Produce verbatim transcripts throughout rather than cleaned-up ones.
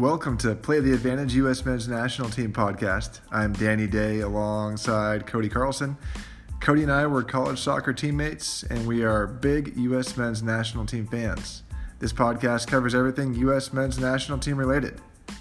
Welcome to Play the Advantage U S Men's National Team podcast. I'm Danny Day alongside Cody Carlson. Cody and I were college soccer teammates, and we are big U S Men's National Team fans. This podcast covers everything U S Men's National Team related.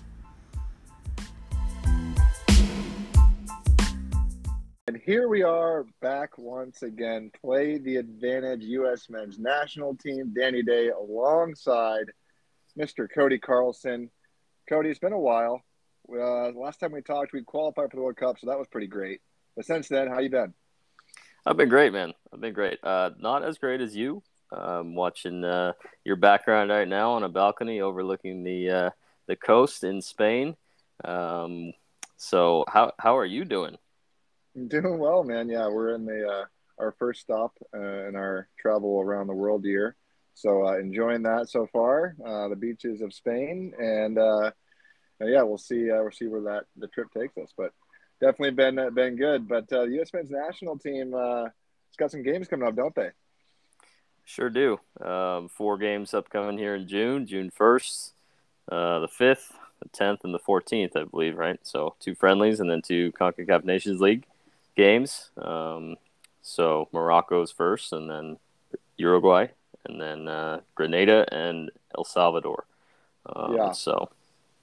And here we are back once again, Play the Advantage U S Men's National Team. Danny Day alongside Mister Cody Carlson. Cody, it's been a while. Uh, last time we talked, we qualified for the World Cup, so that was pretty great. But since then, how you been? I've been great, man. I've been great. Uh, not as great as you. Um, watching uh, your background right now on a balcony overlooking the uh, the coast in Spain. Um, so how how are you doing? I'm doing well, man. Yeah, we're in the uh, our first stop uh, in our travel around the world year. So uh, enjoying that so far, uh, the beaches of Spain, and uh, yeah, we'll see. Uh, we'll see where that the trip takes us. But definitely been uh, been good. But uh, the U S Men's National Team, uh, it's got some games coming up, don't they? Sure do. Um, four games upcoming here in June. June first, uh, the fifth, the tenth, and the fourteenth, I believe. Right. So two friendlies and then two CONCACAF Nations League games. Um, so Morocco's first, and then Uruguay. And then uh, Grenada and El Salvador. Um, yeah. So.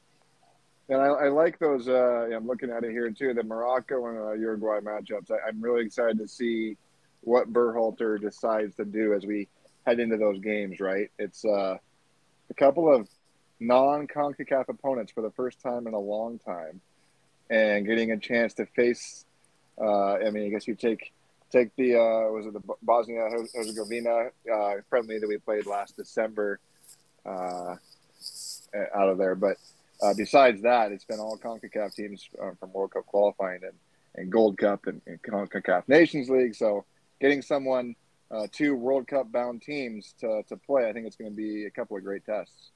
And I, I like those. Uh, I'm looking at it here too. The Morocco and uh, Uruguay matchups. I, I'm really excited to see what Berhalter decides to do as we head into those games. Right. It's uh, a couple of non-CONCACAF opponents for the first time in a long time, and getting a chance to face. Uh, I mean, I guess you take. Take the uh, was it the Bosnia Herzegovina uh, friendly that we played last December uh, out of there. But uh, besides that, it's been all CONCACAF teams uh, from World Cup qualifying and, and Gold Cup and, and CONCACAF Nations League. So getting someone, uh, two World Cup bound teams to, to play, I think it's going to be a couple of great tests.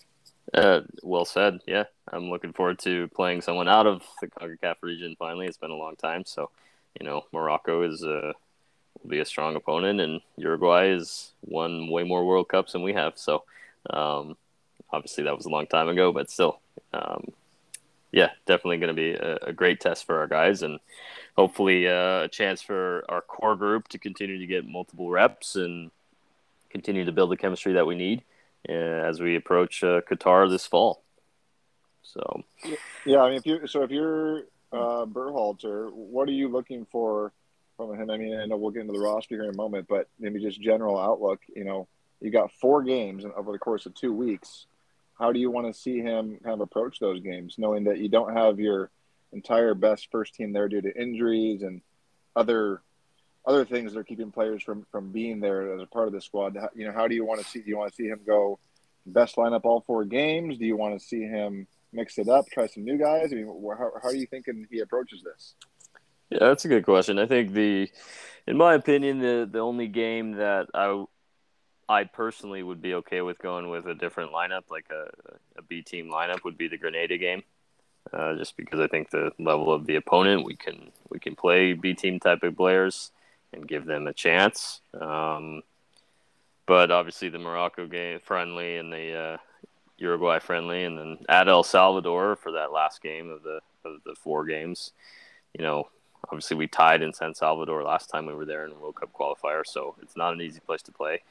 Uh, well said. Yeah, I'm looking forward to playing someone out of the CONCACAF region. Finally, it's been a long time, so. You know, Morocco is a, will be a strong opponent, and Uruguay has won way more World Cups than we have. So, um, obviously, that was a long time ago, but still, um, yeah, definitely going to be a, a great test for our guys, and hopefully uh, a chance for our core group to continue to get multiple reps and continue to build the chemistry that we need uh, as we approach uh, Qatar this fall. So, yeah, I mean, if you so if you're Uh, Berhalter, what are you looking for from him? I mean, I know we'll get into the roster here in a moment, but maybe just general outlook. You know, you got four games over the course of two weeks. How do you want to see him kind of approach those games, knowing that you don't have your entire best first team there due to injuries and other other things that are keeping players from, from being there as a part of the squad? You know, how do you want to see? Do you want to see him go best lineup all four games? Do you want to see him mix it up, try some new guys? I mean, how, how are you thinking he approaches this? Yeah, that's a good question. I think the, in my opinion, the, the only game that I, I personally would be okay with going with a different lineup, like a, a B team lineup, would be the Grenada game. Uh, just because I think the level of the opponent, we can we can play B team type of players and give them a chance. Um, but obviously the Morocco game friendly and the uh, Uruguay friendly, and then at El Salvador for that last game of the of the four games. You know, obviously we tied in San Salvador last time we were there in the World Cup qualifier, so it's not an easy place to play.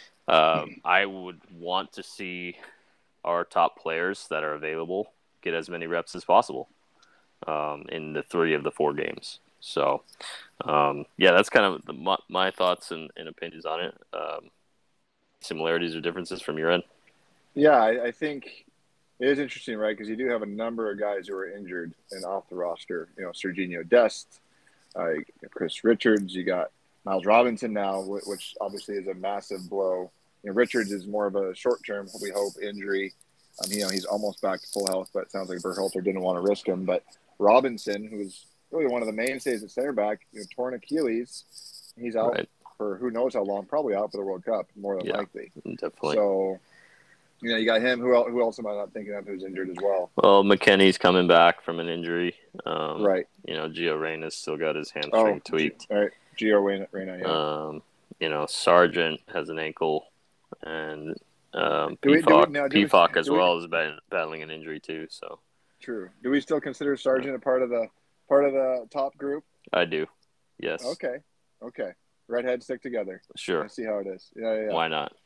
Um, I would want to see our top players that are available get as many reps as possible um, in the three of the four games. So, um, yeah, that's kind of the, my, my thoughts and, and opinions on it. Um, similarities or differences from your end? Yeah, I, I think it is interesting, right? Because you do have a number of guys who are injured and off the roster. You know, Serginho Dest, uh, Chris Richards. You got Miles Robinson now, which obviously is a massive blow. You know, Richards is more of a short-term, we hope, injury. Um, you know, he's almost back to full health, but it sounds like Berhalter didn't want to risk him. But Robinson, who's really one of the mainstays at center back, you know, torn Achilles, he's out right. for who knows how long, probably out for the World Cup, more than yeah, likely. Definitely. So, you know, you got him. Who else, who else am I not thinking of who's injured as well? Well, McKennie's coming back from an injury. Um, right. You know, Gio Reyna's still got his hamstring oh, tweaked. All right. Gio Reyna, Reyna yeah. Um, you know, Sargent has an ankle. And Um, Do we do we Peacock, now do we Peacock as do we well is bat- battling an injury too. So true? Do we still consider Sargent a part of the part of the top group? I do. Yes. Okay, okay. Redheads stick together. Sure. I see how it is. Yeah, yeah. Why not?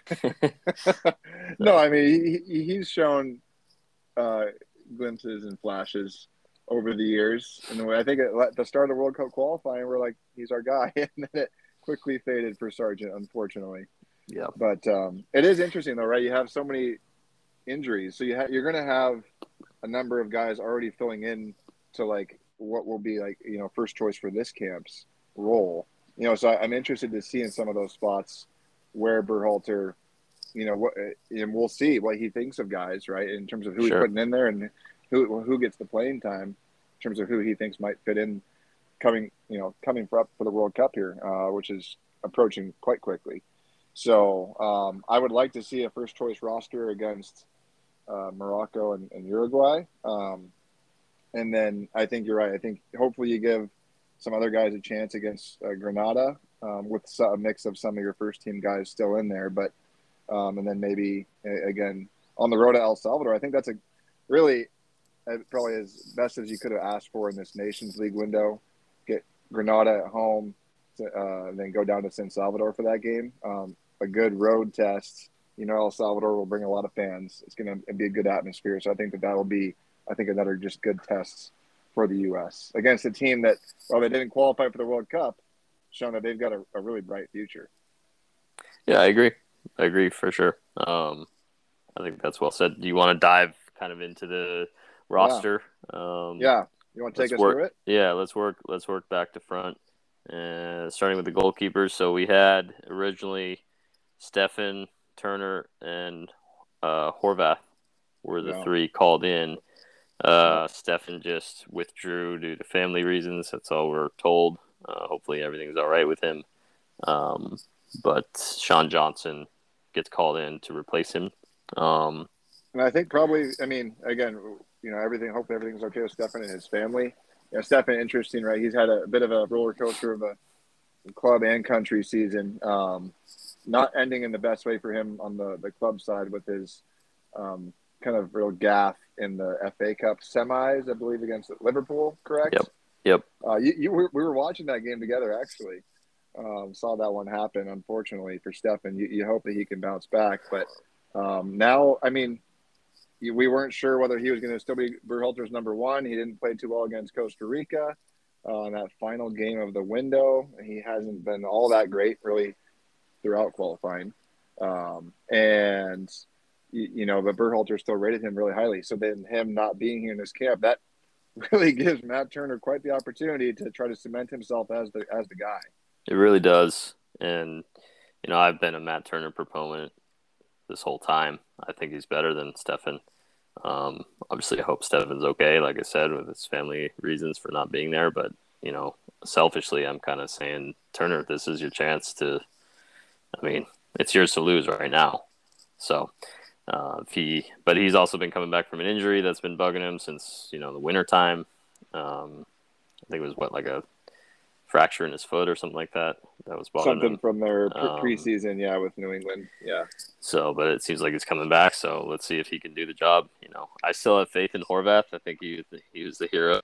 yeah. no, I mean he, he's shown uh, glimpses and flashes over the years, and I think at the start of World Cup qualifying, we're like, he's our guy, and then it quickly faded for Sargent, unfortunately. Yeah. But um, it is interesting though, right? You have so many injuries, so you ha- you're going to have a number of guys already filling in to like what will be like you know first choice for this camp's role. You know, so I, I'm interested to see in some of those spots where Berhalter, you know, what, and we'll see what he thinks of guys, right, in terms of who Sure. he's putting in there and who who gets the playing time, in terms of who he thinks might fit in, coming you know coming for up for the World Cup here, uh, which is approaching quite quickly. So um, I would like to see a first choice roster against uh, Morocco and, and Uruguay, um, and then I think you're right. I think hopefully you give some other guys a chance against uh, Grenada, um, with a mix of some of your first team guys still in there, but um, and then maybe again on the road to El Salvador. I think that's a really uh, probably as best as you could have asked for in this Nations League window. Get Grenada at home, uh, and then go down to San Salvador for that game. Um, a good road test. You know, El Salvador will bring a lot of fans. It's going to be a good atmosphere. So I think that that'll be, I think another just good tests for the U S against a team that, while they didn't qualify for the World Cup, shown that they've got a, a really bright future. Yeah, I agree. I agree for sure. Um, I think that's well said. Do you want to dive kind of into the roster? Yeah. Um, yeah. You want to take us work, through it? Yeah, let's work. Let's work back to front. Uh, starting with the goalkeepers. So we had originally Stefan, Turner, and uh, Horvath were the Yeah. three called in. Uh, Stefan just withdrew due to family reasons. That's all we're told. Uh, hopefully everything's all right with him. Um, but Sean Johnson gets called in to replace him. Um, and I think probably, I mean, again, you know, everything, hopefully everything's okay with Stefan and his family. You know, Stefan, interesting, right? He's had a bit of a roller coaster of a club and country season. Um, not ending in the best way for him on the, the club side with his um, kind of real gaffe in the F A Cup semis, I believe, against Liverpool, correct? Yep. Yep. Uh, you, you were, we were watching that game together, actually. Um, saw that one happen, unfortunately, for Stefan. You, you hope that he can bounce back. But um, now, I mean, we weren't sure whether he was going to still be Berhalter's number one. He didn't play too well against Costa Rica uh, in that final game of the window. He hasn't been all that great, really, throughout qualifying. Um, and, you, you know, but Berhalter still rated him really highly. So then him not being here in this camp, that really gives Matt Turner quite the opportunity to try to cement himself as the as the guy. It really does. And, you know, I've been a Matt Turner proponent this whole time. I think he's better than Stefan. Um, obviously, I hope Stefan's okay, like I said, with his family reasons for not being there. But, you know, selfishly, I'm kind of saying, Turner, this is your chance to, I mean, it's yours to lose right now. So, uh, if he, but he's also been coming back from an injury that's been bugging him since, you know, the winter time. Um, I think it was what, like a fracture in his foot or something like that. That was bothering Something him. from their pre- Um, preseason, yeah, with New England, yeah. So, but it seems like he's coming back. So let's see if he can do the job. You know, I still have faith in Horvath. I think he he was the hero,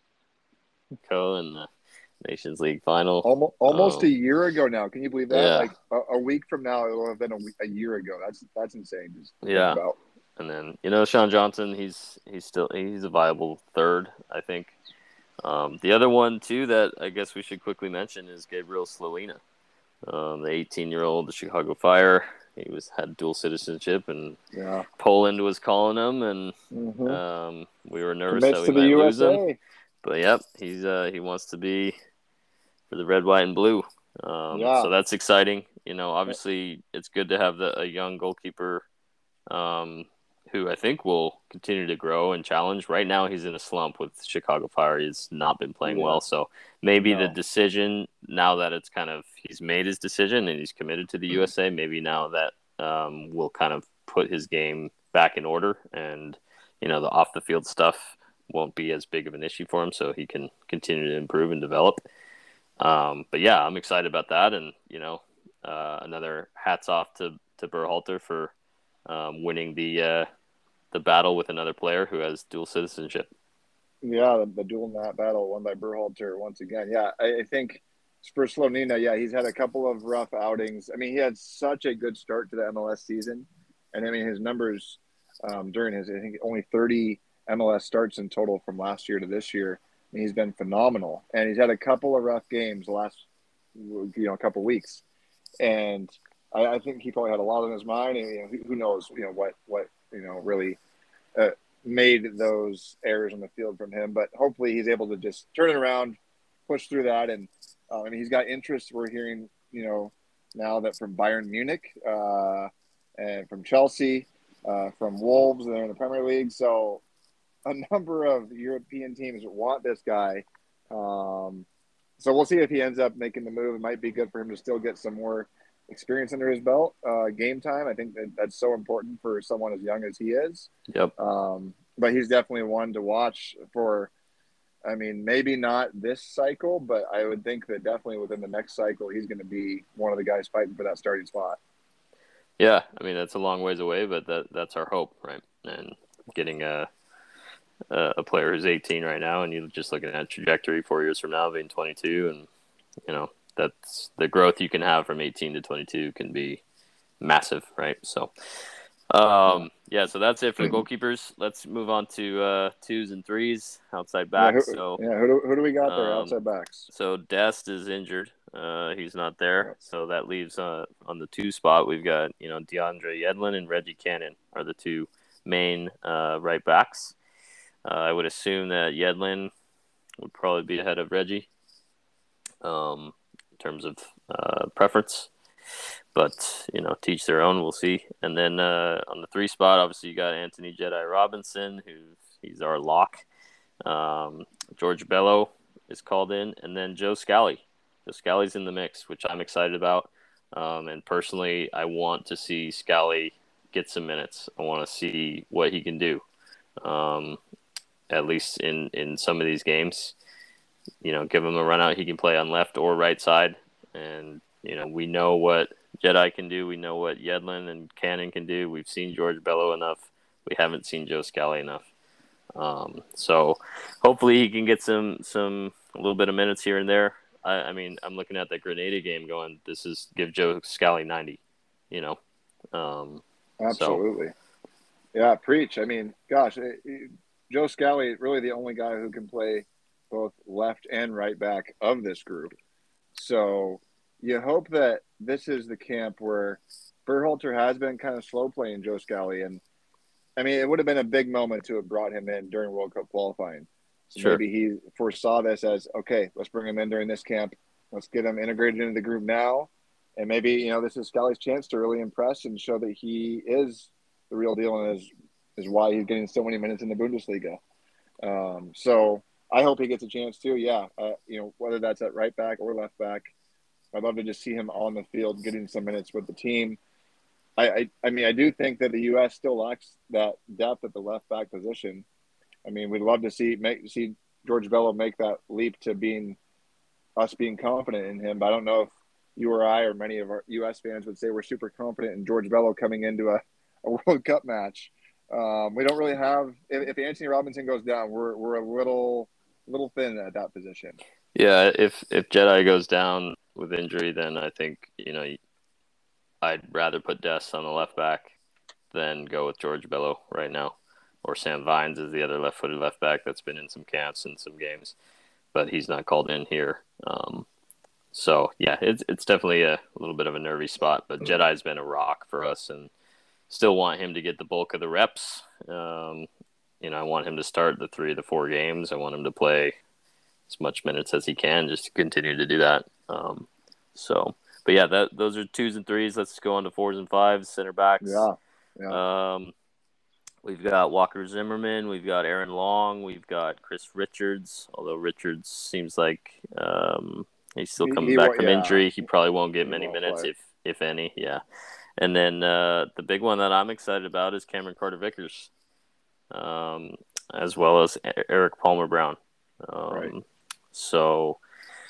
co in the Nations League final. Almost, almost Um, a year ago now. Can you believe that? Yeah. Like a, a week from now, it will have been a, week, a year ago. That's that's insane. Just think Yeah. about. And then, you know, Sean Johnson, he's he's still he's a viable third, I think. Um, the other one too that I guess we should quickly mention is Gabriel Slowina, um, the eighteen-year-old, the Chicago Fire. He was had dual citizenship, and Yeah. Poland was calling him, and Mm-hmm. um, we were nervous Commits that to we the might U lose S him. A. But yep, he's uh, he wants to be for the red, white, and blue. Um, Yeah. So that's exciting. You know, obviously it's good to have the, a young goalkeeper um, who I think will continue to grow and challenge. Right now he's in a slump with Chicago Fire. He's not been playing Yeah. well. So maybe No. the decision, now that it's kind of he's made his decision and he's committed to the U S A, maybe now that um, will kind of put his game back in order, and, you know, the off the field stuff won't be as big of an issue for him, so he can continue to improve and develop. Um, but yeah, I'm excited about that. And, you know, uh, another hats off to, to Berhalter for um, winning the uh, the battle with another player who has dual citizenship. Yeah, the, the dual nat battle won by Berhalter once again. Yeah, I, I think for Slonina, yeah, he's had a couple of rough outings. I mean, he had such a good start to the M L S season, and I mean his numbers um, during his I think only thirty M L S starts in total from last year to this year. I mean, he's been phenomenal, and he's had a couple of rough games the last you know a couple weeks, and I, I think he probably had a lot on his mind, and you know, who, who knows you know what what you know really. Uh, made those errors on the field from him, but hopefully he's able to just turn it around, push through that. And uh, I mean, he's got interest. We're hearing, you know, now that from Bayern Munich uh, and from Chelsea, uh, from Wolves, they're in the Premier League. So a number of European teams want this guy. Um, so we'll see if he ends up making the move. It might be good for him to still get some more experience under his belt, uh, game time. I think that that's so important for someone as young as he is. Yep. Um, but he's definitely one to watch for. I mean, maybe not this cycle, but I would think that definitely within the next cycle, he's going to be one of the guys fighting for that starting spot. Yeah, I mean that's a long ways away, but that that's our hope, right? And getting a a player who's eighteen right now, and you're just looking at trajectory four years from now being twenty-two, and you know. That's the growth you can have from eighteen to twenty-two can be massive, right? So, um, yeah, so that's it for the goalkeepers. Let's move on to uh, twos and threes, outside backs. Yeah, who, so, yeah, who do, who do we got there, um, outside backs? So Dest is injured. Uh, he's not there. So that leaves uh, on the two spot, we've got, you know, DeAndre Yedlin and Reggie Cannon are the two main uh, right backs. Uh, I would assume that Yedlin would probably be ahead of Reggie. Um, in terms of uh, preference, but you know, teach their own. We'll see. And then uh, on the three spot, obviously you got Anthony Jedi Robinson, who he's our lock. Um, George Bello is called in, and then Joe Scally. Joe Scally's in the mix, which I'm excited about. Um, and personally, I want to see Scally get some minutes. I want to see what he can do, um, at least in in some of these games. You know, give him a run out. He can play on left or right side. And, you know, we know what Jedi can do. We know what Yedlin and Cannon can do. We've seen George Bello enough. We haven't seen Joe Scally enough. Um, so hopefully he can get some, some, a little bit of minutes here and there. I, I mean, I'm looking at that Grenada game going, this is give Joe Scally ninety, you know? Um, Absolutely. So. Yeah, preach. I mean, gosh, it, it, Joe Scally, really the only guy who can play both left and right back of this group. So you hope that this is the camp where Berhalter has been kind of slow playing Joe Scally. And I mean, it would have been a big moment to have brought him in during World Cup qualifying. So sure. Maybe he foresaw this as, okay, let's bring him in during this camp. Let's get him integrated into the group now. And maybe, you know, this is Scally's chance to really impress and show that he is the real deal and is, is why he's getting so many minutes in the Bundesliga. Um, so, I hope he gets a chance too. Yeah, uh, you know, whether that's at right back or left back, I'd love to just see him on the field getting some minutes with the team. I, I, I mean, I do think that the U S still lacks that depth at the left back position. I mean, we'd love to see make see George Bello make that leap to being us being confident in him. But I don't know if you or I or many of our U S fans would say we're super confident in George Bello coming into a, a World Cup match. Um, we don't really have if, if Anthony Robinson goes down, we're we're a little. little thin at that position. Yeah, if if Jedi goes down with injury, then I think, you know, I'd rather put Dest on the left back than go with George Bello right now. Or Sam Vines is the other left-footed left back that's been in some camps and some games, but he's not called in here. Um, so, yeah, it's it's definitely a, a little bit of a nervy spot, but Jedi's been a rock for us and still want him to get the bulk of the reps. Um You know, I want him to start the three of the four games. I want him to play as much minutes as he can just to continue to do that. Um, so, but yeah, that those are twos and threes. Let's go on to fours and fives, center backs. Yeah. yeah. Um, we've got Walker Zimmerman. We've got Aaron Long. We've got Chris Richards, although Richards seems like um, he's still coming he, he back from yeah. injury. He probably won't get he many won't minutes, play. if if any. Yeah. And then uh, the big one that I'm excited about is Cameron Carter-Vickers. Um, as well as Eric Palmer Brown. Um, right. So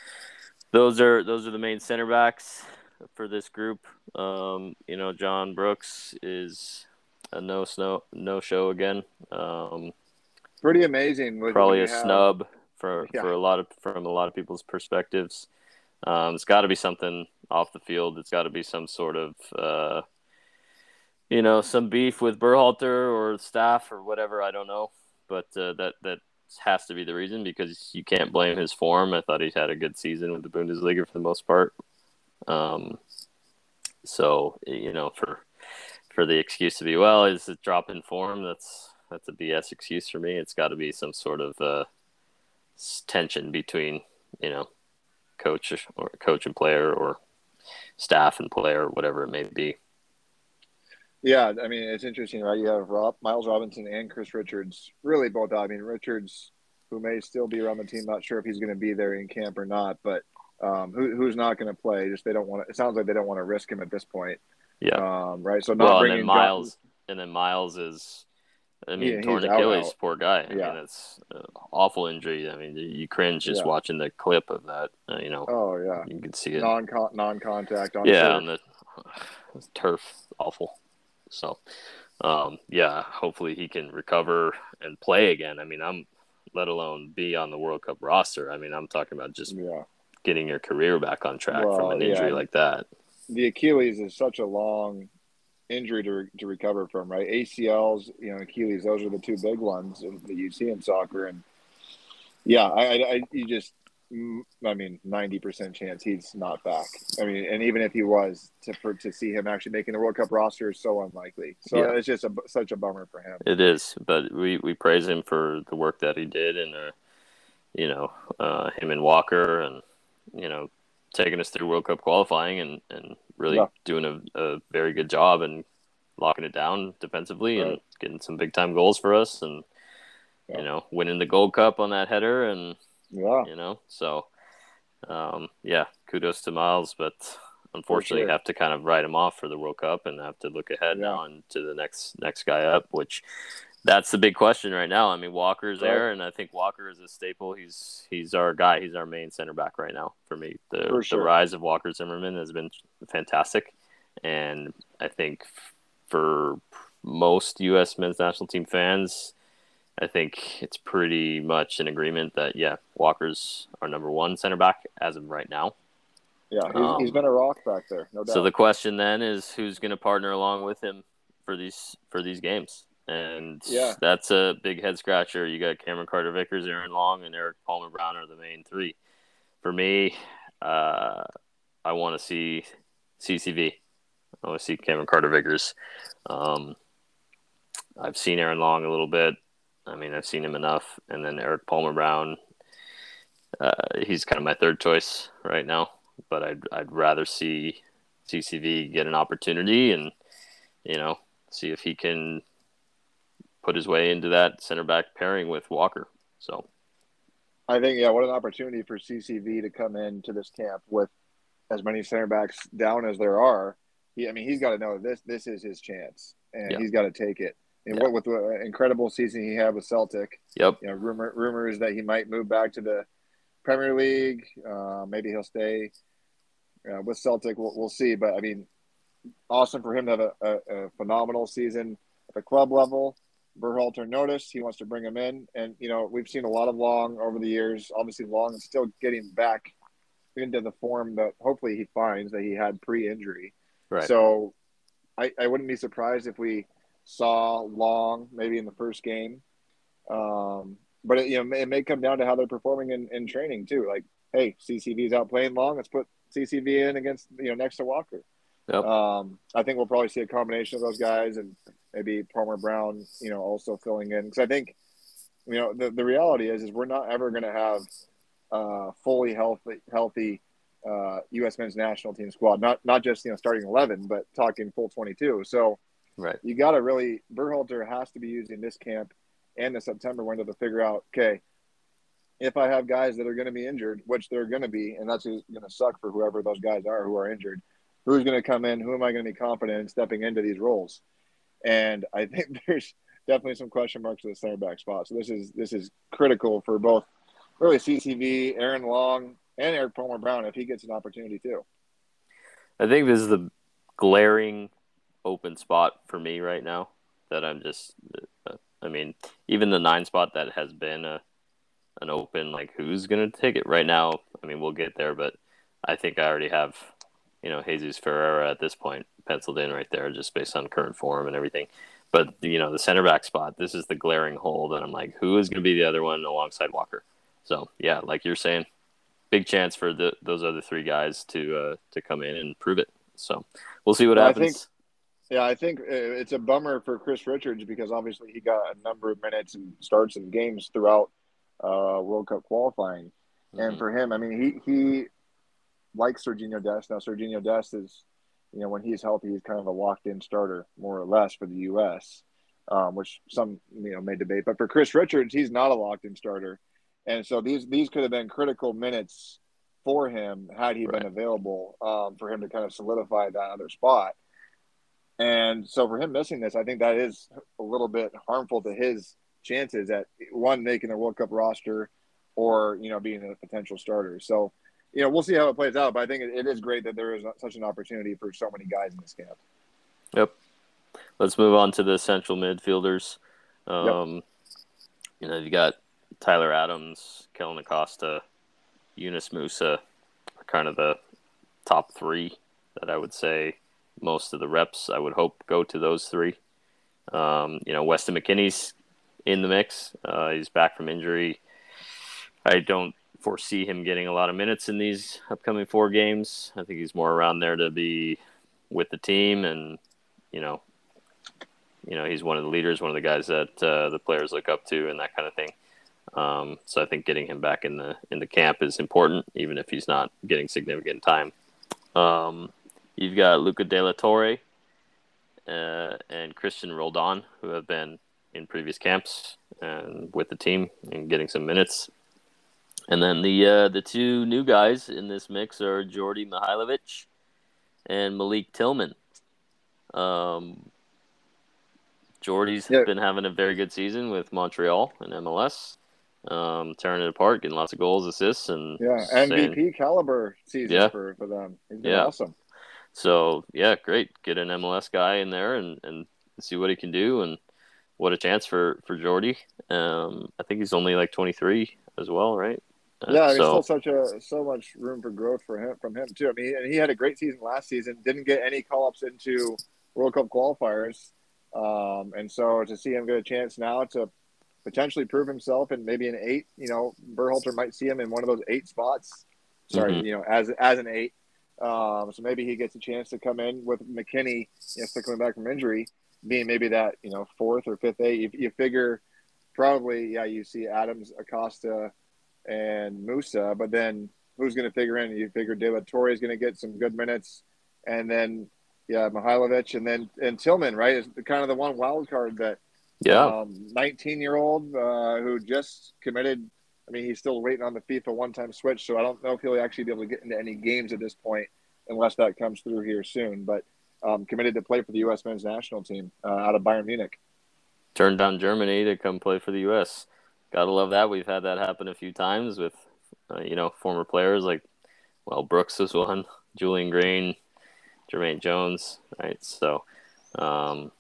those are those are the main center backs for this group. Um, you know, John Brooks is a no snow no show again. Um, Pretty amazing when when probably you a have snub for yeah for a lot of from a lot of people's perspectives. Um, it's got to be something off the field. It's got to be some sort of uh, you know some beef with Berhalter or staff or whatever. I don't know, but uh, that that has to be the reason because you can't blame his form. I thought he's had a good season with the Bundesliga for the most part. Um, so you know for for the excuse to be, well, is it drop in form? That's that's a B S excuse for me. It's got to be some sort of uh, tension between you know coach or coach and player or staff and player, whatever it may be. yeah. I mean, it's interesting, right? You have Rob, Miles Robinson and Chris Richards, really both out. I mean, Richards, who may still be around the team, not sure if he's going to be there in camp or not, but um, who, who's not going to play? Just they don't want to. It sounds like they don't want to risk him at this point, Yeah. um, right? So not Well, and then bringing John, Miles, and then Miles is, I he, mean, he's torn out, Achilles, out. poor guy. I Yeah, mean, it's an awful injury. I mean, you cringe just yeah. watching the clip of that. Uh, you know, Oh yeah, you can see it. non non contact on Yeah, turf. on the turf, awful. So, um, yeah, hopefully he can recover and play again. I mean, I'm, let alone be on the World Cup roster. I mean, I'm talking about just Yeah. getting your career back on track from Well, an injury yeah. like that. The Achilles is such a long injury to to recover from, right? A C Ls, you know, Achilles, those are the two big ones that you see in soccer. And yeah, I, I, I you just, I mean, ninety percent chance he's not back. I mean, and even if he was, to for to see him actually making the World Cup roster is so unlikely. So Yeah. it's just a, such a bummer for him. It is, but we, we praise him for the work that he did, and uh, you know, uh, him and Walker, and you know, taking us through World Cup qualifying, and, and really Yeah. doing a, a very good job and locking it down defensively, Right. and getting some big time goals for us, and Yeah. you know, winning the Gold Cup on that header, and Yeah. you know, so um, yeah, kudos to Miles, but unfortunately sure. have to kind of write him off for the World Cup and have to look ahead Yeah. now and to the next next guy up, which that's the big question right now. I mean, Walker's Right. there, and I think Walker is a staple. He's he's our guy. He's our main center back right now for me. The For sure. the rise of Walker Zimmerman has been fantastic, and I think for most U S men's national team fans, I think it's pretty much an agreement that, yeah, Walker's our number one center back as of right now. Yeah, he's, Um, he's been a rock back there, no doubt. So the question then is who's going to partner along with him for these for these games? And Yeah. that's a big head scratcher. You got Cameron Carter-Vickers, Aaron Long, and Eric Palmer-Brown are the main three. For me, uh, I want to see C C V. I want to see Cameron Carter-Vickers. Um, I've seen Aaron Long a little bit. I mean, I've seen him enough. And then Eric Palmer-Brown, uh, he's kind of my third choice right now. But I'd I'd rather see C C V get an opportunity and, you know, see if he can put his way into that center back pairing with Walker. So I think, yeah, what an opportunity for C C V to come into this camp with as many center backs down as there are. He, I mean, he's got to know this this is his chance, and Yeah. he's got to take it. And Yeah. what with the incredible season he had with Celtic, Yep. you know, rumor rumors that he might move back to the Premier League. Uh, maybe he'll stay uh, with Celtic. We'll, we'll see. But I mean, awesome for him to have a, a, a phenomenal season at the club level. Berhalter noticed he wants to bring him in, and you know we've seen a lot of Long over the years. Obviously, Long is still getting back into the form that hopefully he finds that he had pre-injury. Right. So I, I wouldn't be surprised if we saw Long maybe in the first game. Um, but it, you know, it may, it may come down to how they're performing in, in training too. Like, hey, C C V's out playing Long. Let's put C C V in against, you know, next to Walker. Yep. Um, I think we'll probably see a combination of those guys, and maybe Palmer Brown, you know, also filling in. Because I think, you know, the, the reality is, is we're not ever going to have uh, fully healthy, healthy uh, U S men's national team squad. Not not just, you know, starting eleven, but talking full twenty-two. So Right. you got to really, Berhalter has to be using this camp and the September window to figure out, okay, if I have guys that are going to be injured, which they're going to be, and that's going to suck for whoever those guys are who are injured, who's going to come in? Who am I going to be confident in stepping into these roles? And I think there's definitely some question marks at the center back spot. So this is this is critical for both, really, C C V, Aaron Long, and Eric Palmer Brown if he gets an opportunity too. I think this is the glaring open spot for me right now. that I'm just, uh, I mean, even the nine spot that has been a, an open, like who's going to take it right now? I mean, we'll get there, but I think I already have, you know, Jesus Ferreira at this point penciled in right there just based on current form and everything. But, you know, the center back spot, this is the glaring hole that I'm like, who is going to be the other one alongside Walker? So, yeah, like you're saying, big chance for the, those other three guys to uh, to come in and prove it. So we'll see what Well, I happens. think, yeah, I think it's a bummer for Chris Richards because obviously he got a number of minutes and starts and games throughout uh, World Cup qualifying. Mm-hmm. And for him, I mean, he, he likes Serginho Dest. Now, Serginho Dest is, you know, when he's healthy, he's kind of a locked-in starter, more or less, for the U S, um, which some, you know, may debate. But for Chris Richards, he's not a locked-in starter. And so these these could have been critical minutes for him had he right. been available um, for him to kind of solidify that other spot. And so for him missing this, I think that is a little bit harmful to his chances at, one, making the World Cup roster or, you know, being a potential starter. So, you know, we'll see how it plays out. But I think it, it is great that there is such an opportunity for so many guys in this camp. Yep. Let's move on to the central midfielders. Um, yep. You know, you got Tyler Adams, Kellen Acosta, Yunus Musa are kind of the top three that I would say most of the reps I would hope go to those three. Um, you know, Weston McKennie's in the mix. Uh, he's back from injury. I don't foresee him getting a lot of minutes in these upcoming four games. I think he's more around there to be with the team, and you know, you know, he's one of the leaders, one of the guys that uh, the players look up to, and that kind of thing. Um, so I think getting him back in the in the camp is important, even if he's not getting significant time. Um, you've got Luca De La Torre uh, and Christian Roldan, who have been in previous camps and with the team and getting some minutes. And then the uh, the two new guys in this mix are Djordje Mihailovic and Malik Tillman. Um, Jordy's yeah. been having a very good season with Montreal and M L S. Um, tearing it apart, getting lots of goals, assists, and yeah, M V P saying, caliber season yeah. for, for them. He's been yeah. awesome. So yeah, great. Get an M L S guy in there and, and see what he can do, and what a chance for for Djordje. Um, I think he's only like twenty-three as well, right? Uh, yeah, there's so, still such a so much room for growth for him from him too. I mean, and he had a great season last season. Didn't get any call ups into World Cup qualifiers, um, and so to see him get a chance now to potentially prove himself in maybe an eight, you know, Berhalter might see him in one of those eight spots. Sorry, mm-hmm. you know, as as an eight. Um, so maybe he gets a chance to come in with McKennie, you know, still coming back from injury, being maybe that, you know, fourth or fifth eight. You, you figure probably, yeah, you see Adams, Acosta, and Musa, but then who's going to figure in? You figure De La Torre is going to get some good minutes, and then, yeah, Mihailovic, and then and Tillman, right, is kind of the one wild card that, yeah, um, nineteen-year-old uh, who just committed. I mean, he's still waiting on the FIFA one-time switch, so I don't know if he'll actually be able to get into any games at this point unless that comes through here soon. But um, committed to play for the U S men's national team uh, out of Bayern Munich. Turned down Germany to come play for the U S. Gotta love that. We've had that happen a few times with, uh, you know, former players like, well, Brooks was one, Julian Green, Jermaine Jones, right? So, um,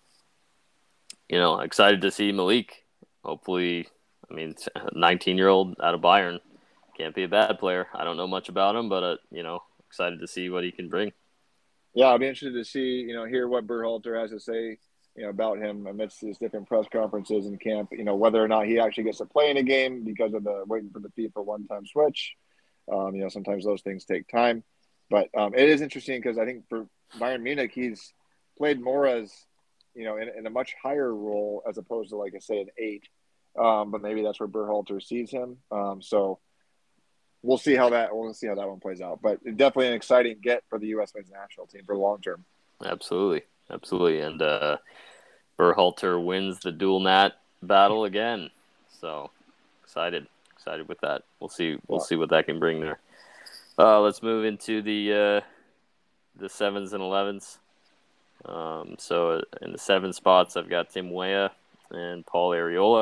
you know, excited to see Malik. Hopefully, I mean, nineteen-year-old out of Bayern can't be a bad player. I don't know much about him, but, uh, you know, excited to see what he can bring. Yeah, I'll be interested to see, you know, hear what Berhalter has to say, you know, about him amidst his different press conferences in camp, you know, whether or not he actually gets to play in a game because of the waiting for the FIFA one-time switch. Um, you know, sometimes those things take time. But um, it is interesting because I think for Bayern Munich, he's played more as, you know, in, in a much higher role as opposed to, like I say, an eight. Um, but maybe that's where Berhalter sees him. Um, so we'll see how that we'll see how that one plays out. But definitely an exciting get for the U S men's national team for the long term. Absolutely, absolutely, and uh, Berhalter wins the dual nat battle again. So excited, excited with that. We'll see, we'll yeah. see what that can bring there. Uh, let's move into the uh, the sevens and elevens. Um, so in the seven spots, I've got Tim Weah and Paul Arriola.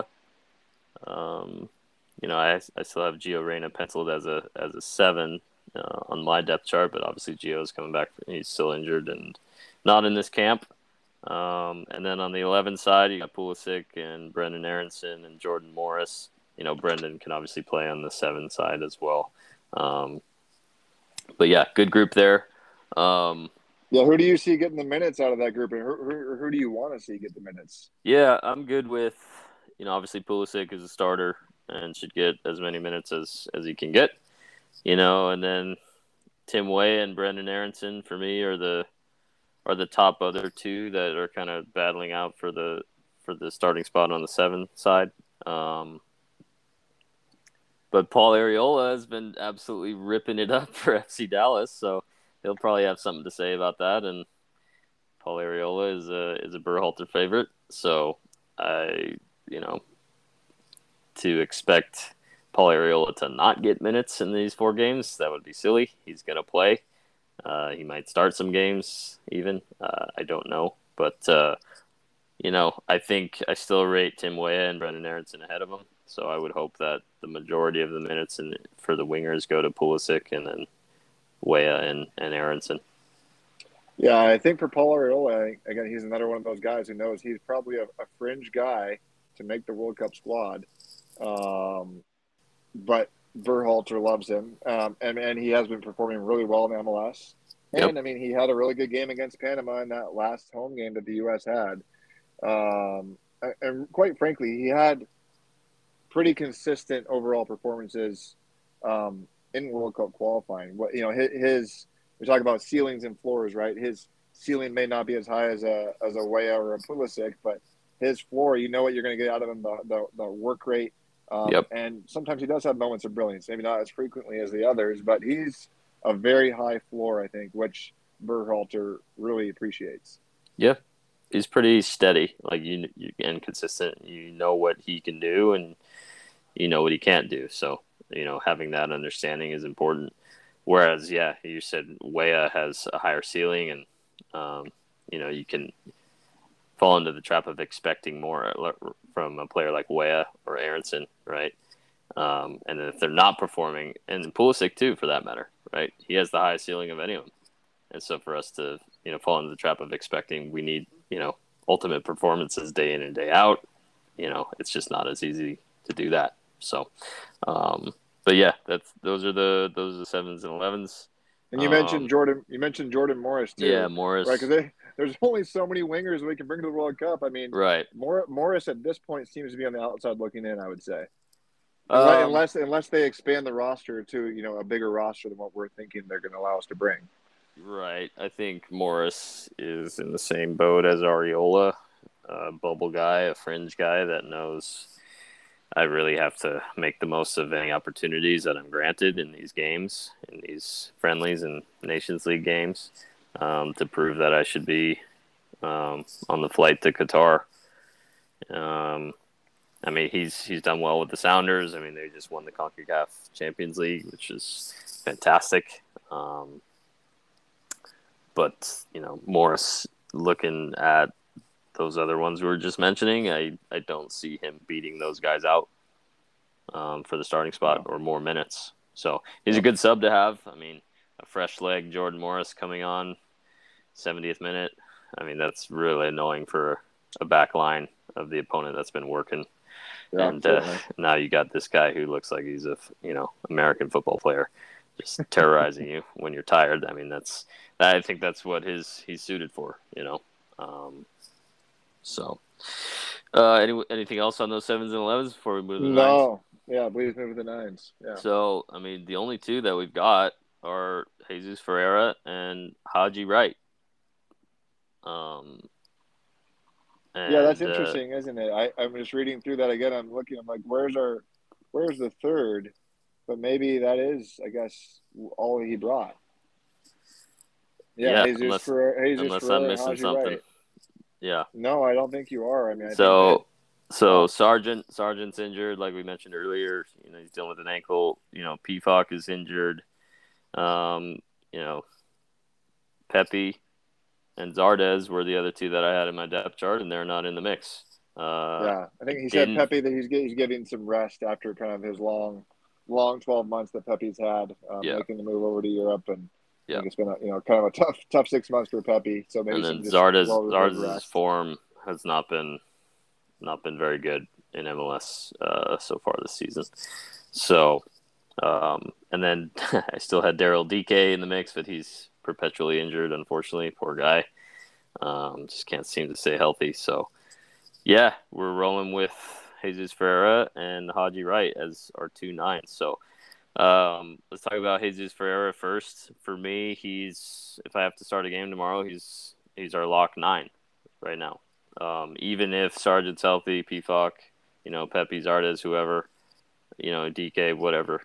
Um, you know, I I still have Gio Reyna penciled as a as a seven uh, on my depth chart, but obviously Gio's coming back. He's still injured and not in this camp. Um, and then on the eleven side, you got Pulisic and Brendan Aronson and Jordan Morris. You know, Brendan can obviously play on the seven side as well. Um, but yeah, good group there. Um, Yeah, who do you see getting the minutes out of that group, and who, who, who do you want to see get the minutes? yeah, I'm good with, you know, obviously Pulisic is a starter and should get as many minutes as, as he can get, you know, and then Tim Weah and Brendan Aronson for me are the are the top other two that are kind of battling out for the for the starting spot on the seven side. Um, but Paul Arriola has been absolutely ripping it up for F C Dallas, so he'll probably have something to say about that. And Paul Arriola is a is a Berhalter favorite, so I you know to expect Paul Arriola to not get minutes in these four games, that would be silly. He's going to play. Uh, he might start some games even. Uh, I don't know. But, uh, you know, I think I still rate Tim Weah and Brendan Aronson ahead of him. So I would hope that the majority of the minutes in, for the wingers go to Pulisic and then Weah and, and Aronson. Yeah, I think for Paul Arriola, again, he's another one of those guys who knows he's probably a, a fringe guy to make the World Cup squad. Um, but Berhalter loves him, um, and and he has been performing really well in M L S. And Yep. I mean, he had a really good game against Panama in that last home game that the U S had. Um, and quite frankly, he had pretty consistent overall performances um, in World Cup qualifying. What you know, his, his we talk about ceilings and floors, right? His ceiling may not be as high as a as a Weah or a Pulisic, but his floor, you know what you're going to get out of him, the the, the work rate. Um, Yep. and sometimes he does have moments of brilliance, maybe not as frequently as the others, but he's a very high floor, I think, which Berhalter really appreciates. Yeah. He's pretty steady, like you, you and consistent. You know what he can do, and you know what he can't do. So, you know, having that understanding is important. Whereas, yeah, you said Weah has a higher ceiling, and um, you know, you can fall into the trap of expecting more from a player like Weah or Aronson, right? Um, and if they're not performing, and Pulisic too, for that matter, right? He has the highest ceiling of any of them. And so for us to, you know, fall into the trap of expecting we need, you know, ultimate performances day in and day out, you know, it's just not as easy to do that. So, um, but yeah, that's those are the those are the sevens and elevens. And you mentioned Um, Jordan. You mentioned Jordan Morris too, yeah, right? Morris. Because there's only so many wingers we can bring to the World Cup. I mean, Right. Mor- Morris at this point seems to be on the outside looking in. I would say, unless Um, unless, unless they expand the roster to you know a bigger roster than what we're thinking they're going to allow us to bring. right. I think Morris is in the same boat as Areola, a bubble guy, a fringe guy that knows I really have to make the most of any opportunities that I'm granted in these games, in these friendlies and Nations League games, um, to prove that I should be um, on the flight to Qatar. Um, I mean, he's he's done well with the Sounders. I mean, they just won the CONCACAF Champions League, which is fantastic. Um, but, you know, Morris, looking at those other ones we were just mentioning, I, I don't see him beating those guys out um, for the starting spot No. or more minutes. So he's a good sub to have. I mean, a fresh leg, Jordan Morris coming on seventieth minute. I mean, that's really annoying for a back line of the opponent that's been working. Yeah, and uh, now you got this guy who looks like he's a you know American football player, just terrorizing you when you're tired. I mean, that's I think that's what his he's suited for. You know. Um, so, uh, any, anything else on those sevens and elevens before we move to the nines? no, yeah, please move to the nines. Yeah. So, I mean, the only two that we've got are Jesus Ferreira and Haji Wright. Um, and, Yeah, that's uh, interesting, isn't it? I, I'm just reading through that again. I'm looking. I'm like, where's our, where's the third? But maybe that is, I guess, all he brought. Yeah, yeah, Jesus unless, for Jesus unless Ferreira I'm and missing Haji something. Wright. Yeah. No, I don't think you are. I mean, I So, think so Wow. Sargent, Sargent's injured, like we mentioned earlier. You know, he's dealing with an ankle. You know, P F O C is injured. Um, you know, Pepe and Zardes were the other two that I had in my depth chart, and they're not in the mix. Uh, yeah, I think I he said didn't. Pepe that he's he's getting some rest after kind of his long, long twelve months that Pepe's had, um, Yeah. making the move over to Europe, and I Yeah. think it's been a, you know kind of a tough tough six months for Pepe. So maybe And some then just Zardes well deserved Zardes' rest. form has not been not been very good in M L S uh, so far this season. So, um, and then I still had Daryl D K in the mix, but he's perpetually injured, unfortunately. Poor guy. Um, just can't seem to stay healthy. So, yeah, we're rolling with Jesus Ferreira and Haji Wright as our two nines. So, um, let's talk about Jesus Ferreira first. For me, he's if I have to start a game tomorrow, he's he's our lock nine right now. Um, even if Sargent's healthy, P F O C, you know, Pepe, Zardes, whoever, you know, D K, whatever.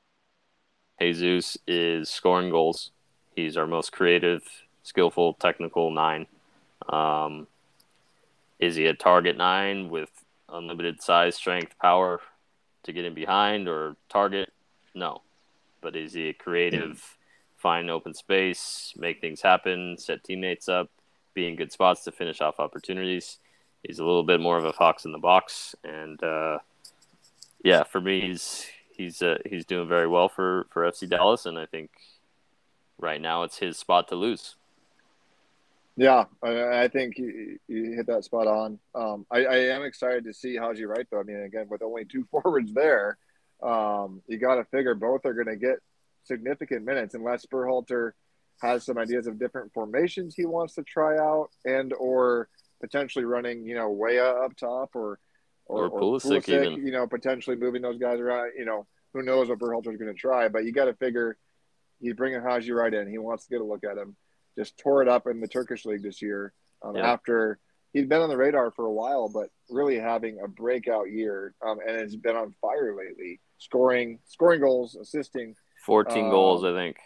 Jesus is scoring goals. He's our most creative, skillful, technical nine. Um, is he a target nine with unlimited size, strength, power to get in behind or target? No. But is he a creative, find open space, make things happen, set teammates up, be in good spots to finish off opportunities? He's a little bit more of a fox in the box, and uh, yeah, for me, he's he's uh, he's doing very well for, for F C Dallas, and I think right now it's his spot to lose. Yeah, I, I think you, you hit that spot on. Um, I, I am excited to see Haji Wright, though. I mean, again, with only two forwards there, um, you got to figure both are going to get significant minutes unless Berhalter has some ideas of different formations he wants to try out and or potentially running, you know, Weah up top or or, Or or Pulisic, Pulisic, even. you know, potentially moving those guys around. You know, who knows what Berhalter's going to try, but you got to figure he's bringing Haji Wright in. He wants to get a look at him. Just tore it up in the Turkish league this year um, Yep. after he'd been on the radar for a while, but really having a breakout year um, and has been on fire lately, scoring scoring goals, assisting. fourteen Um, goals, I think.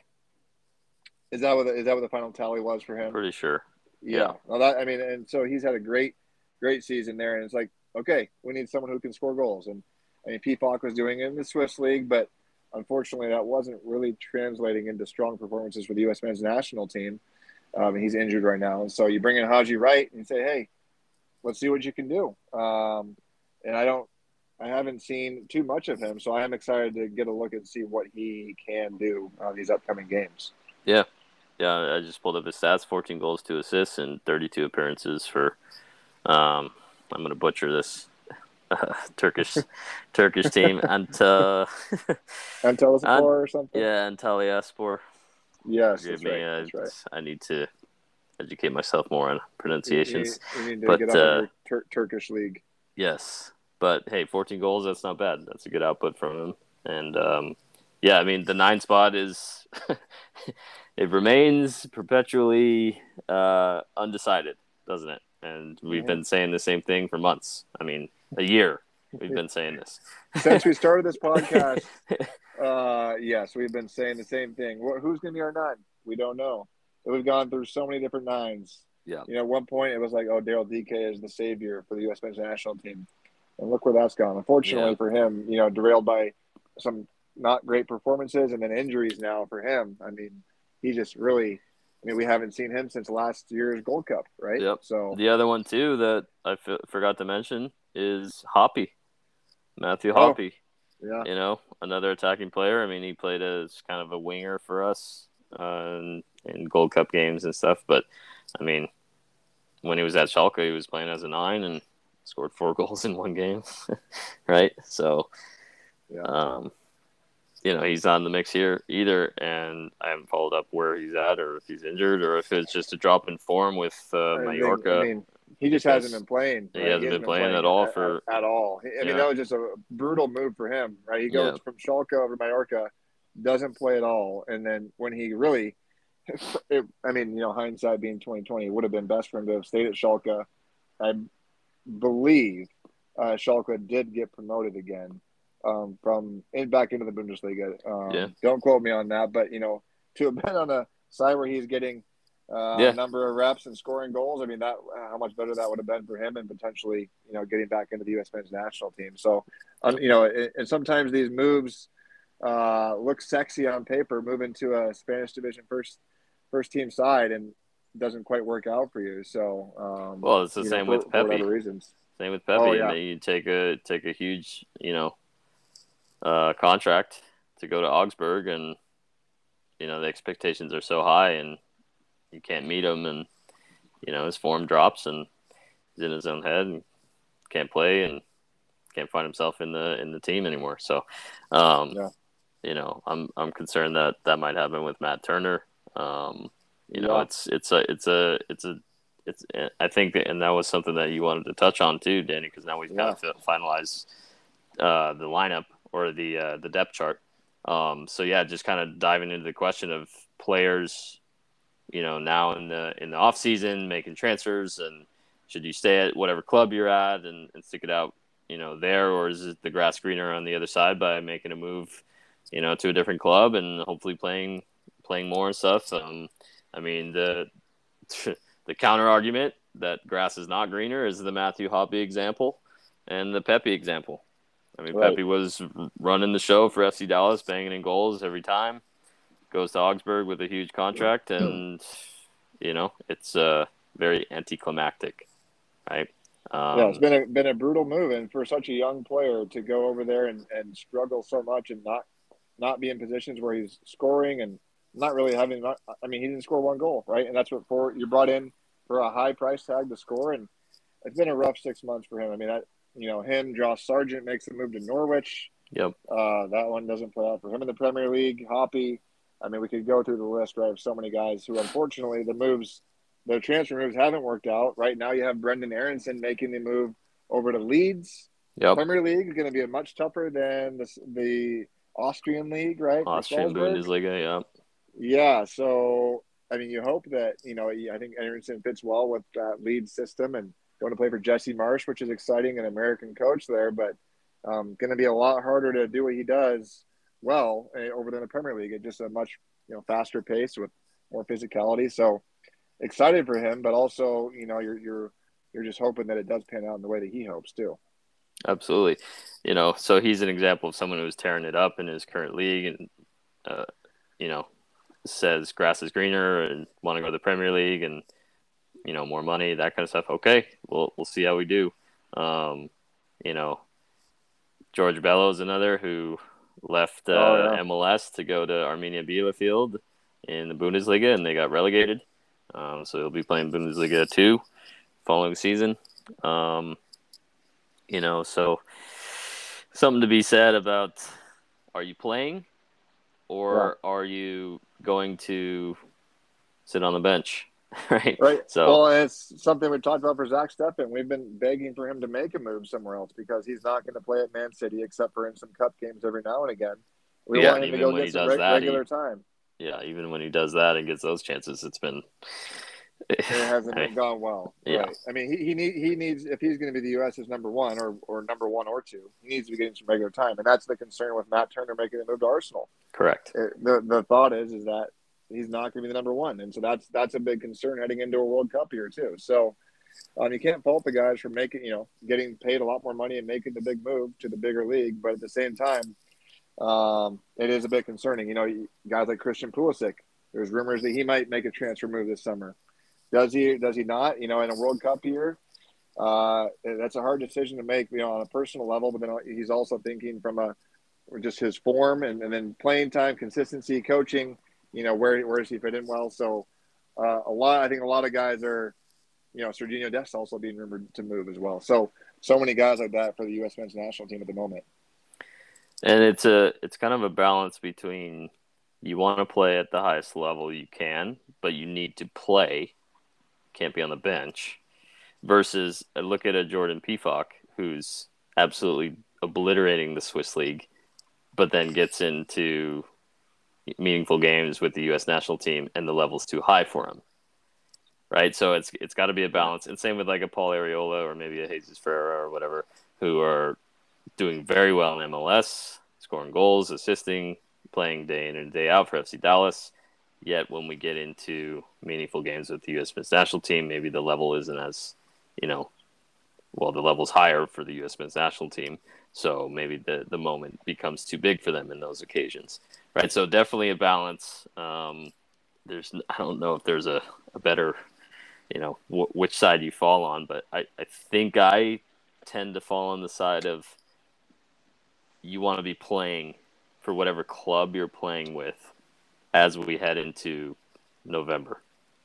Is that what the, is that what the final tally was for I'm him? pretty sure. Yeah. Yeah. Well, that I mean, and so he's had a great great season there, and it's like, okay, we need someone who can score goals, and I mean, P F O C was doing it in the Swiss league, but unfortunately, that wasn't really translating into strong performances for the U S men's national team. Um, he's injured right now. And so you bring in Haji Wright and say, hey, let's see what you can do. Um, and I don't, I haven't seen too much of him. So I am excited to get a look and see what he can do on these upcoming games. Yeah. Yeah. I just pulled up his stats fourteen goals, two assists, and thirty-two appearances for, um, I'm going to butcher this. Uh, Turkish Turkish team. Ant- uh, Antalyaspor Ant- or something? yeah, Antalyaspor. Yes, Forgive that's me. right. Uh, That's right. I need to educate myself more on You, pronunciations. you, you need to But get up on uh, your tur- Turkish league. yes, but hey, fourteen goals, that's not bad. That's a good output from him. And um, yeah, I mean, the nine spot is, it remains perpetually uh, undecided, doesn't it? And we've Mm-hmm. been saying the same thing for months. I mean, a year we've been saying this. Since we started this podcast, uh, yes, we've been saying the same thing. Who's going to be our nine? We don't know. We've gone through so many different nines. Yeah. You know, at one point it was like, oh, Daryl D K is the savior for the U S men's national team. And look where that's gone. Unfortunately Yeah. for him, you know, derailed by some not great performances and then injuries now for him. I mean, he just really, I mean, we haven't seen him since last year's Gold Cup, right? Yep. So the other one, too, that I f- forgot to mention is Hoppy, Matthew Oh. Hoppy. yeah, You know, another attacking player. I mean, he played as kind of a winger for us uh, in, in Gold Cup games and stuff. But, I mean, when he was at Schalke, he was playing as a nine and scored four goals in one game, right? So, yeah. um, you know, he's not in the mix here either. And I haven't followed up where he's at or if he's injured or if it's just a drop in form with uh, I think- Mallorca. I mean, he just because hasn't been playing. he right? hasn't been playing at all for- at, at all. I mean, Yeah. that was just a brutal move for him, right? He goes Yeah. from Schalke over to Mallorca, doesn't play at all, and then when he really, it, I mean, you know, hindsight being twenty twenty, it would have been best for him to have stayed at Schalke. I believe uh, Schalke did get promoted again um, from in back into the Bundesliga. Um, Yeah. Don't quote me on that, but you know, to have been on a side where he's getting uh, Yeah. a number of reps and scoring goals. I mean, that how much better that would have been for him, and potentially, you know, getting back into the U S men's national team. So, um, you know, it, and sometimes these moves uh, look sexy on paper, moving to a Spanish division first first team side, and doesn't quite work out for you. So, um, Well, it's the you same know, for, with for Pepe. whatever reasons. Same with Pepe, Oh, and yeah. then you take a take a huge, you know, uh, contract to go to Augsburg, and you know, the expectations are so high and you can't meet him, and you know his form drops and he's in his own head and can't play and can't find himself in the in the team anymore. So, um, Yeah. you know, I'm I'm concerned that that might happen with Matt Turner. Um, you know, Yeah. it's it's a it's a it's a it's I think that, and that was something that you wanted to touch on too, Danny, because now we've Yeah. kind of finalized uh, the lineup or the uh, the depth chart. Um, so yeah, just kind of diving into the question of players, you know, now in the in the off season making transfers, and should you stay at whatever club you're at and, and stick it out, you know, there, or is it the grass greener on the other side by making a move, you know, to a different club and hopefully playing playing more and stuff. Um, I mean the the counter argument that grass is not greener is the Matthew Hoppe example and the Pepe example. I mean, Right. Pepe was running the show for F C Dallas, banging in goals every time. Goes to Augsburg with a huge contract, and you know it's uh, very anticlimactic, right? Um, Yeah, it's been a been a brutal move, and for such a young player to go over there and, and struggle so much and not not be in positions where he's scoring and not really having. Not, I mean, he didn't score one goal, right? And that's what for you brought in for a high price tag to score, and it's been a rough six months for him. I mean, I, you know, him, Josh Sargent makes the move to Norwich. yep. Uh, that one doesn't play out for him in the Premier League. Hoppy, I mean, we could go through the list, right, of so many guys who, unfortunately, the moves, the transfer moves haven't worked out. Right now, you have Brendan Aronson making the move over to Leeds. Yep. Premier League is going to be much tougher than the, the Austrian league, right? Austrian Bundesliga, yeah. Yeah, so, I mean, you hope that, you know, I think Aronson fits well with that Leeds system and going to play for Jesse Marsh, which is exciting, an American coach there, but um, going to be a lot harder to do what he does well uh, over than the Premier League at just a much, you know, faster pace with more physicality. So excited for him, but also, you know, you're you're you're just hoping that it does pan out in the way that he hopes too. Absolutely. You know, so he's an example of someone who's tearing it up in his current league and, uh, you know, says grass is greener and want to go to the Premier League and, you know, more money, that kind of stuff. Okay, we'll we'll see how we do. Um, you know, George Bello is another who left uh, Oh, yeah. M L S to go to Arminia Bielefeld in the Bundesliga, and they got relegated. Um, so he'll be playing Bundesliga two following season. Um, you know, so something to be said about, are you playing or yeah. are you going to sit on the bench? Right. Right. So, well, it's something we talked about for Zach Steffen. We've been begging for him to make a move somewhere else because he's not going to play at Man City except for in some cup games every now and again. We yeah, want him to go get some reg- that, regular he, time. Yeah, even when he does that and gets those chances, it's been it hasn't I, gone well. Yeah. Right. I mean, he he, need, he needs if he's going to be the U S as number one or or number one or two, he needs to be getting some regular time, and that's the concern with Matt Turner making a move to Arsenal. Correct. It, the the thought is is that he's not going to be the number one, and so that's that's a big concern heading into a World Cup here too. So um, you can't fault the guys for making you know getting paid a lot more money and making the big move to the bigger league, but at the same time, um, it is a bit concerning. You know, guys like Christian Pulisic, there's rumors that he might make a transfer move this summer. Does he? Does he not? You know, in a World Cup year, uh, that's a hard decision to make. You know, on a personal level, but then he's also thinking from a just his form and, and then playing time, consistency, coaching. You know, where where does he fit in well? So uh, a lot, I think a lot of guys are, you know, Serginho Dest also being rumored to move as well. So so many guys like that for the U S men's national team at the moment. And it's a it's kind of a balance between you want to play at the highest level you can, but you need to play, can't be on the bench, versus a look at a Jordan Pefok who's absolutely obliterating the Swiss league, but then gets into meaningful games with the U S national team and the level's too high for him. Right? So it's it's got to be a balance. And same with like a Paul Arriola or maybe a Jesus Ferreira or whatever, who are doing very well in M L S, scoring goals, assisting, playing day in and day out for F C Dallas. Yet when we get into meaningful games with the U S men's national team, maybe the level isn't as, you know, well, the level's higher for the U S men's national team. So maybe the, the moment becomes too big for them in those occasions. Right. So definitely a balance. Um, there's, I don't know if there's a, a better, you know, w- which side you fall on, but I, I think I tend to fall on the side of you want to be playing for whatever club you're playing with as we head into November.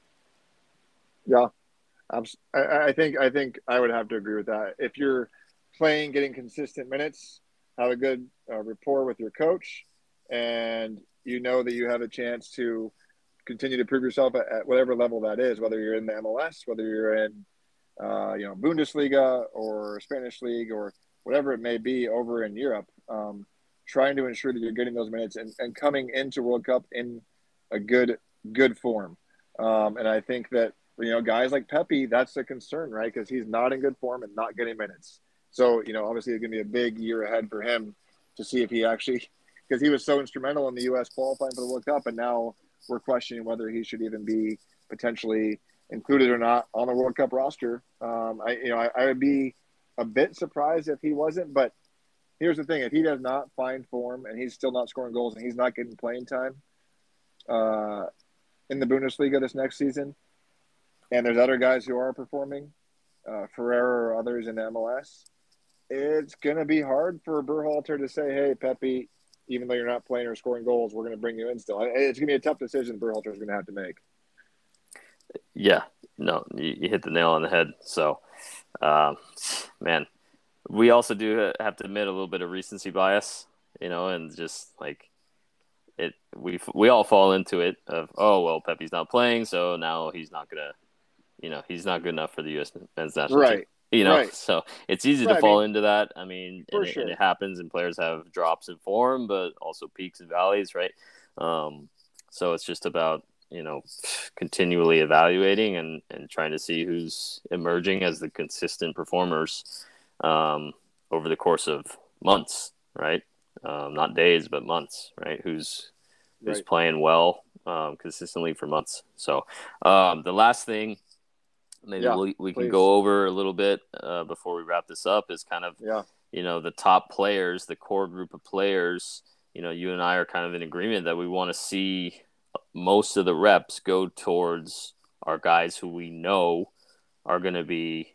Yeah, I, I think I think I would have to agree with that. If you're playing, getting consistent minutes, have a good uh, rapport with your coach, and you know that you have a chance to continue to prove yourself at, at whatever level that is, whether you're in the M L S, whether you're in uh, you know Bundesliga or Spanish league or whatever it may be over in Europe, um, trying to ensure that you're getting those minutes and, and coming into World Cup in a good good form. Um, and I think that, you know, guys like Pepe, that's a concern, right? Because he's not in good form and not getting minutes. So, you know, obviously it's going to be a big year ahead for him to see if he actually – because he was so instrumental in the U S qualifying for the World Cup, and now we're questioning whether he should even be potentially included or not on the World Cup roster. Um, I, you know, I, I would be a bit surprised if he wasn't, but here's the thing. If he does not find form and he's still not scoring goals and he's not getting playing time uh, in the Bundesliga this next season, and there's other guys who are performing, uh, Ferreira or others in the M L S, it's going to be hard for Berhalter to say, hey, Pepe, even though you're not playing or scoring goals, we're going to bring you in still. It's going to be a tough decision Berhalter is going to have to make. Yeah, no, you, you hit the nail on the head. So, um, man, we also do have to admit a little bit of recency bias, you know, and just like it, we we all fall into it of, oh, well, Pepe's not playing, so now he's not going to, you know, he's not good enough for the U S men's national right. team. You know, right. so it's easy right, to fall I mean, into that. I mean, and, sure. it, and it happens, and players have drops in form, but also peaks and valleys, right? Um, so it's just about, you know, continually evaluating and, and trying to see who's emerging as the consistent performers um, over the course of months, right? Um, not days, but months, right? Who's who's right. playing well um, consistently for months. So um, the last thing maybe yeah, we we can please. go over a little bit uh, before we wrap this up is kind of, yeah. you know, the top players, the core group of players. You know, you and I are kind of in agreement that we want to see most of the reps go towards our guys who we know are going to be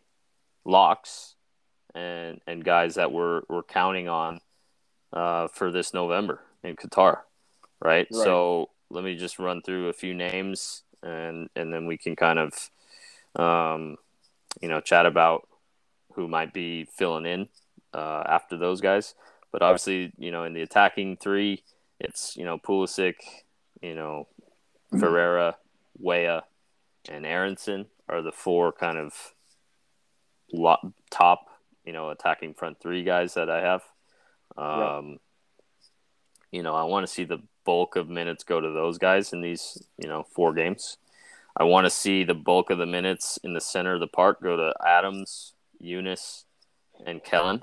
locks and and guys that we're we're counting on uh, for this November in Qatar, right? right? So let me just run through a few names and and then we can kind of um, you know, chat about who might be filling in uh, after those guys. But obviously, you know, in the attacking three, it's, you know, Pulisic, you know, Ferreira, Weah, and Aronson are the four kind of lot, top, you know, attacking front three guys that I have. Um, yeah. You know, I want to see the bulk of minutes go to those guys in these, you know, four games. I want to see the bulk of the minutes in the center of the park go to Adams, Younes, and Kellen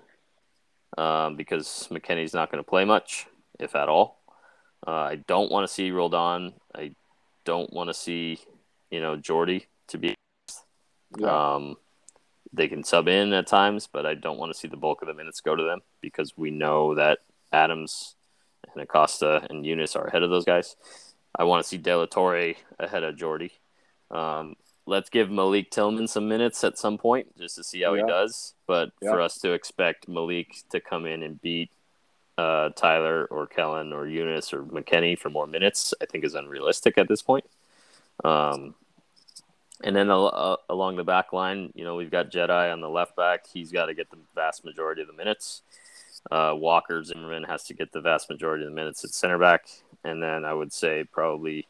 um, because McKennie's not going to play much, if at all. Uh, I don't want to see Roldan. I don't want to see, you know, Jordy to be. Yeah. Um, they can sub in at times, but I don't want to see the bulk of the minutes go to them because we know that Adams and Acosta and Younes are ahead of those guys. I want to see De La Torre ahead of Jordy. Um, let's give Malik Tillman some minutes at some point just to see how yeah. he does. But yeah. for us to expect Malik to come in and beat uh, Tyler or Kellen or Younes or McKennie for more minutes, I think is unrealistic at this point. Um, and then uh, along the back line, you know, we've got Jedi on the left back. He's got to get the vast majority of the minutes. Uh, Walker Zimmerman has to get the vast majority of the minutes at center back. And then I would say probably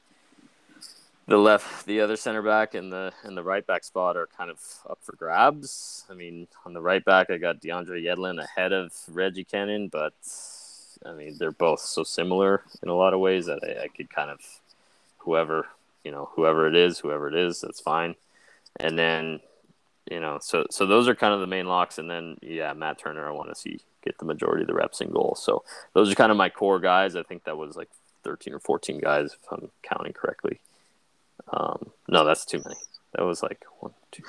the left, the other center back and the and the right back spot are kind of up for grabs. I mean, on the right back, I got DeAndre Yedlin ahead of Reggie Kennan, but I mean, they're both so similar in a lot of ways that I, I could kind of whoever, you know, whoever it is, whoever it is, that's fine. And then, you know, so so those are kind of the main locks. And then, yeah, Matt Turner, I want to see get the majority of the reps in goal. So those are kind of my core guys. I think that was like thirteen or fourteen guys, if I'm counting correctly. Um, no, that's too many. That was like one, two.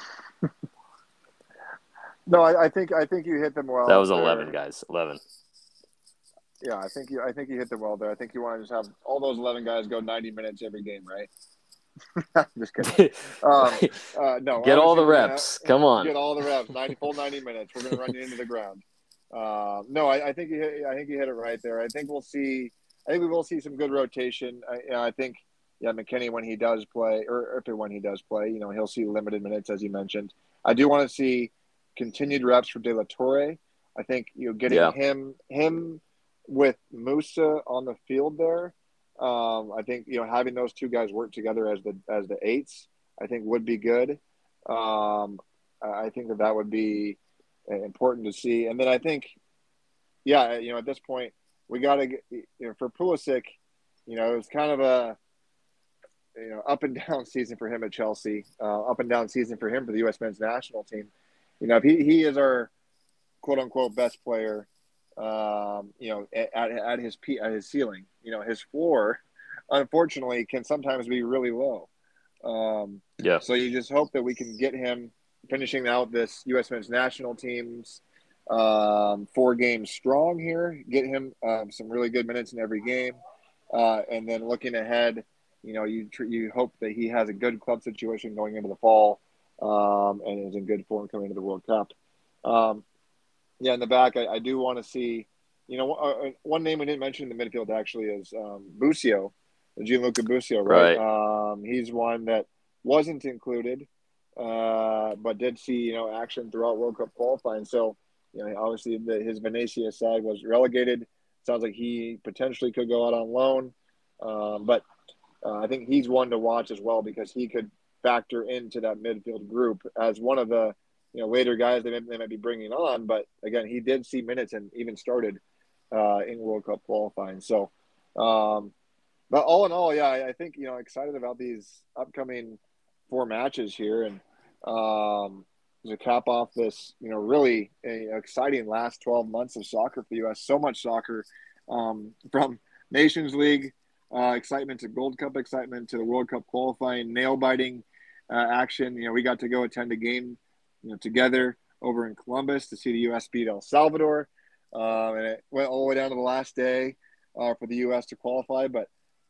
No, I, I think I think you hit them well. That was eleven there. Guys. Eleven. Yeah, I think you I think you hit them well there. I think you want to just have all those eleven guys go ninety minutes every game, right? Just kidding. Um, uh, no, get all the reps. Have, Come on. Get all the reps. Ninety full ninety minutes. We're gonna run you into the ground. Uh, no, I, I think you hit, I think you hit it right there. I think we'll see I think we will see some good rotation. I, you know, I think, yeah, McKinney, when he does play, or if and when he does play, you know, he'll see limited minutes, as you mentioned. I do want to see continued reps for De La Torre. I think, you know, getting Yeah. him him with Musa on the field there, um, I think, you know, having those two guys work together as the as the eights, I think would be good. Um, I think that that would be important to see. And then I think, yeah, you know, at this point, we got to get, you know, for Pulisic, you know, it was kind of a, you know, up and down season for him at Chelsea, uh, up and down season for him for the U S men's national team. You know, if he, he is our quote unquote best player, um, you know, at, at his at his ceiling, you know, his floor, unfortunately, can sometimes be really low. Um, Yeah. So you just hope that we can get him finishing out this U S men's national team's um, four games strong here, get him um, some really good minutes in every game. Uh, and then looking ahead, you know, you tr- you hope that he has a good club situation going into the fall um, and is in good form coming into the World Cup. Um, yeah, in the back, I, I do want to see, you know, uh, one name we didn't mention in the midfield actually is um, Busio, Gianluca Busio, right? Right. Um, he's one that wasn't included, uh, but did see, you know, action throughout World Cup qualifying. So, you know, obviously the, his Venezia side was relegated. Sounds like he potentially could go out on loan. Um, but uh, I think he's one to watch as well because he could factor into that midfield group as one of the, you know, later guys they may, they might be bringing on. But again, he did see minutes and even started uh, in World Cup qualifying. So, um, but all in all, yeah, I, I think, you know, excited about these upcoming four matches here. And um, to cap off this, you know, really uh, exciting last twelve months of soccer for the U S. So much soccer um, from Nations League uh, excitement to Gold Cup excitement to the World Cup qualifying, nail-biting uh, action. You know, we got to go attend a game, you know, together over in Columbus to see the U S beat El Salvador. Um, and it went all the way down to the last day uh, for the U S to qualify. But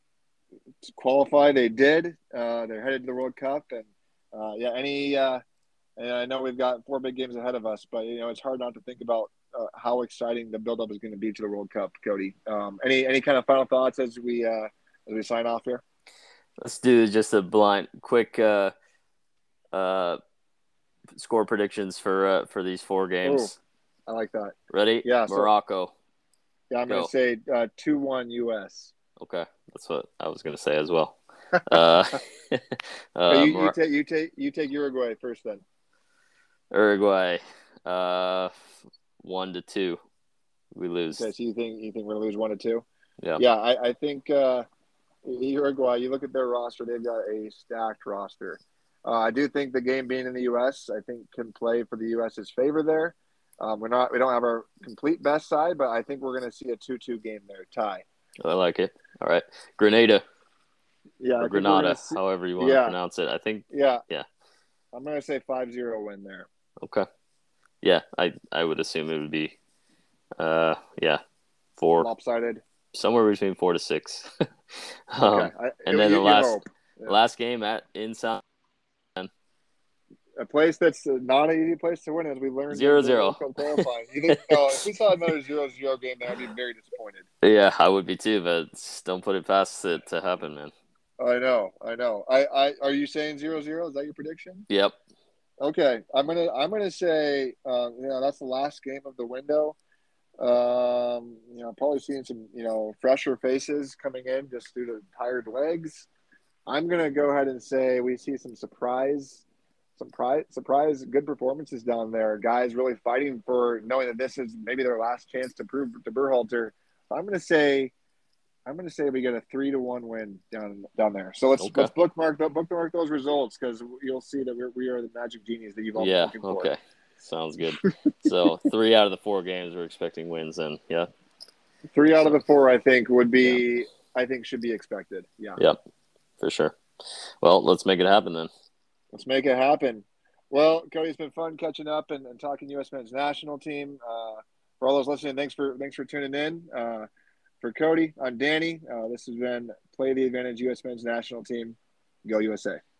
to qualify, they did. Uh, they're headed to the World Cup. And, uh, yeah, any uh, – and I know we've got four big games ahead of us, but, you know, it's hard not to think about uh, how exciting the buildup is going to be to the World Cup, Cody. Um, any any kind of final thoughts as we uh, as we sign off here? Let's do just a blind, quick uh, uh, score predictions for uh, for these four games. Ooh, I like that. Ready? Yeah. So, Morocco. yeah, I'm going to say uh, two one U S. Okay, that's what I was going to say as well. uh, uh, you, Mor- you take you take you take Uruguay first, then. Uruguay, uh, one to two. We lose. Okay, so you think you think we're gonna lose one to two? Yeah. Yeah, I, I think uh, Uruguay. You look at their roster; they've got a stacked roster. Uh, I do think the game being in the U S, I think, can play for the US's favor there. Um, we're not we don't have our complete best side, but I think we're going to see a two two game there, tie. I like it. All right, Grenada. Yeah, or Grenada, see, however you want yeah, to pronounce it. I think. Yeah. Yeah. I'm going to say five zero win there. Okay. Yeah, I I would assume it would be, uh, yeah, four. Lopsided. Somewhere between four to six. um, okay. I, and then you, the last yeah. last game at in San. A place that's not an easy place to win, as we learned. Zero zero. Qualifying. You think? No, if we saw another zero zero game, there, I'd be very disappointed. Yeah, I would be too, but don't put it past it to happen, man. I know, I know. I, I are you saying zero zero? Is that your prediction? Yep. Okay, I'm gonna I'm gonna say um, you know that's the last game of the window. Um, you know, probably seeing some you know fresher faces coming in just due to tired legs. I'm gonna go ahead and say we see some surprise, some surprise, surprise good performances down there. Guys really fighting for knowing that this is maybe their last chance to prove to Berhalter. I'm gonna say. I'm going to say we get a three to one win down down there. So let's okay. let's bookmark bookmark those results because you'll see that we're, we are the magic genies that you've all yeah, been looking for. Okay, sounds good. So three out of the four games we're expecting wins. Then yeah, three so, out of the four I think would be yeah. I think should be expected. Yeah. Yep, for sure. Well, let's make it happen then. Let's make it happen. Well, Cody, it's been fun catching up and, and talking U S men's national team. Uh, for all those listening, thanks for thanks for tuning in. Uh, For Cody, I'm Danny. Uh, this has been Play the Advantage U S men's national team. Go U S A.